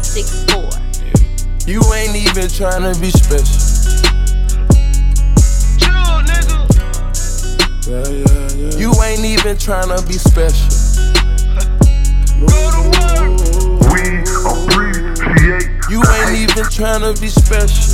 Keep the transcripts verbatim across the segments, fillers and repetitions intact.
six four. You ain't even tryna be special. Chill, nigga. Yeah, yeah, yeah. You ain't even tryna be special. Go to work. We appreciate. You ain't even tryna be special.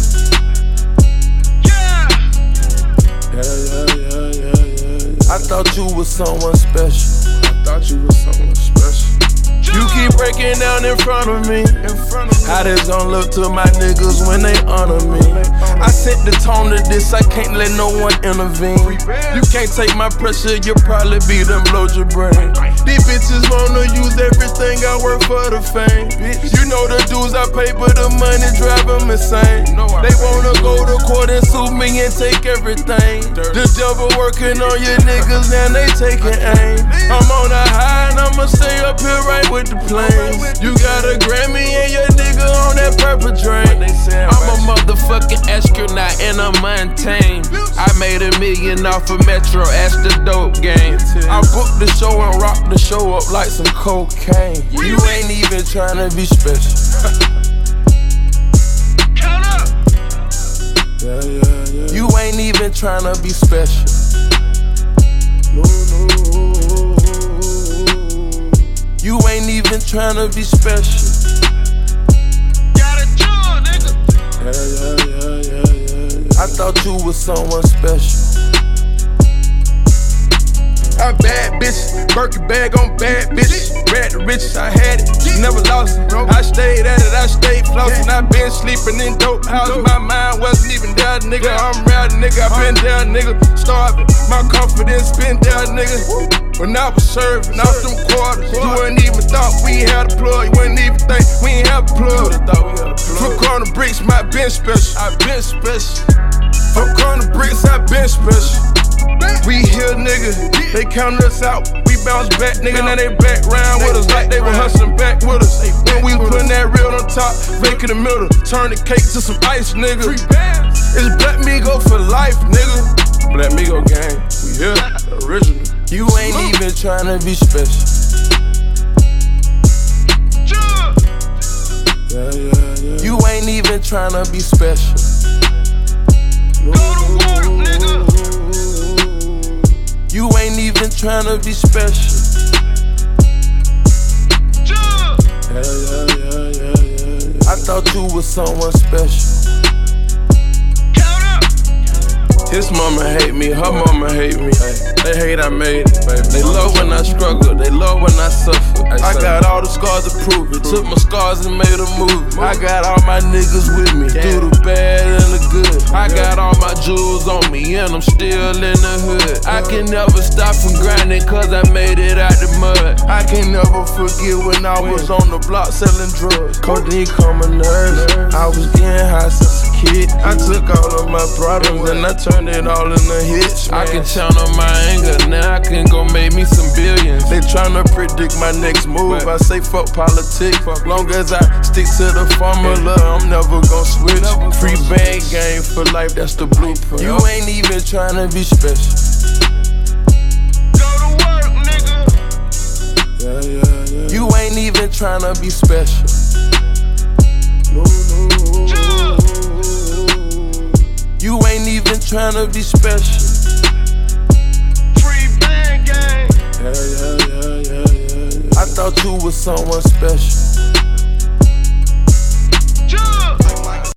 Yeah. Yeah, yeah, yeah, yeah, yeah, yeah. I thought you was someone special. I thought you was someone special. You keep breaking down in front of me. How this gon' look to my niggas when they honor me? I set the tone to this, I can't let no one intervene. You can't take my pressure, you'll probably be them blowed your brain. These bitches wanna use everything I work for the fame. You know the dues I pay, but the money drive them insane. They wanna go to court and sue me and take everything. The devil working on your niggas, now they taking aim. I'm on a high and I'ma stay up here right with the planes. You got a Grammy and your nigga on that purple train. I'm a motherfucking astronaut and I'm maintained. I made a million off of Metro, ask the dope game. I booked the show and rocked the show up like some cocaine. You ain't even tryna be special. Count up. Yeah, yeah, yeah. You ain't even tryna be special. No, no. You ain't even tryna be special. Gotta chill, nigga. Yeah, yeah, yeah, yeah, yeah, yeah. I thought you was someone special. I bad bitch, Birkin bag on bad bitch. Bad to riches, I had it, never lost it. I stayed at it, I stayed flossing. I been sleeping in dope houses. My mind wasn't even there, nigga. I'm real, nigga. I been there, nigga. Starving, my confidence been there, nigga. When I was serving off them quarters, you wouldn't even thought we had a plug. You wouldn't even think we ain't have a plug. From corner bricks, my been special. I been special. From corner bricks, I been special. We here, nigga, they counted us out. We bounce back, nigga, now they back round with us like they were hustling back with us. When we was putting that real on top, fake in the middle, turn the cake to some ice, nigga. It's Black Migo for life, nigga. Black Migo gang, we here, original. You ain't even tryna be special. Yeah, yeah, yeah. You ain't even tryna be special. Go to work, nigga. You ain't even tryna be special. Yeah, yeah, yeah, yeah, yeah, yeah. I thought you was someone special. Count up. His mama hate me, her mama hate me. They hate I made it, baby. They love when I struggle, they love when I suffer. I got all the scars to prove it. Took my scars and made a movie. I got all my niggas with me, through the bad and the good. I got all my jewels on me and I'm still in the hood. I can never stop from grinding cause I made it out the mud. I can never forget when I was on the block selling drugs. Codeine come my nerves. I was getting high since a kid. I took all of my problems and I turned it all into hits. I can channel my anger, now I can go make me some billions. They tryna predict my next move. I say fuck politics. Long as I stick to the formula, I'm never gon' switch. Free band game for life, that's the blueprint. You ain't even tryna be special. Go to work, nigga. Yeah, yeah, yeah. You ain't even tryna be special. No, no. You ain't even tryna be special. Free band gang. Yeah, yeah, yeah, yeah, yeah, yeah. I thought you was someone special.